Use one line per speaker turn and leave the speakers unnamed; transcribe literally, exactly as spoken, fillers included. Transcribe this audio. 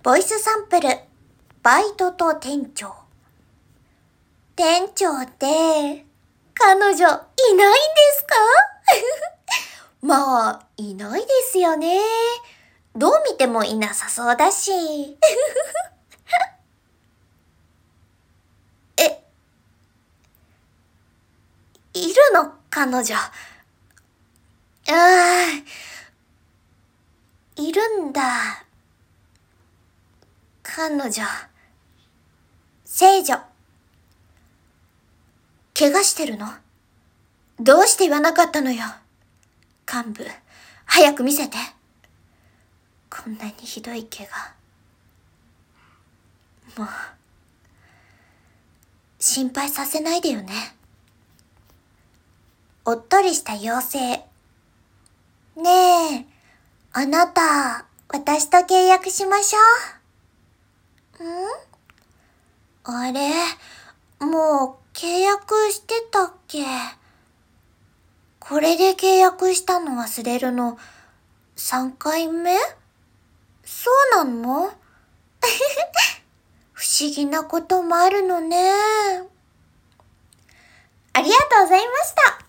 ボイスサンプル、バイトと店長。店長って、彼女いないんですか？まあ、いないですよね。どう見てもいなさそうだし。え、いるの彼女。ああ、いるんだ。彼女。聖女。怪我してるの？どうして言わなかったのよ。幹部、早く見せて。こんなにひどい怪我。もう、心配させないでよね。おっとりした妖精。ねえ、あなた、私と契約しましょう。ん？あれ、もう契約してたっけ？これで契約したの忘れるのさんかいめ？そうなの？不思議なこともあるのね。ありがとうございました。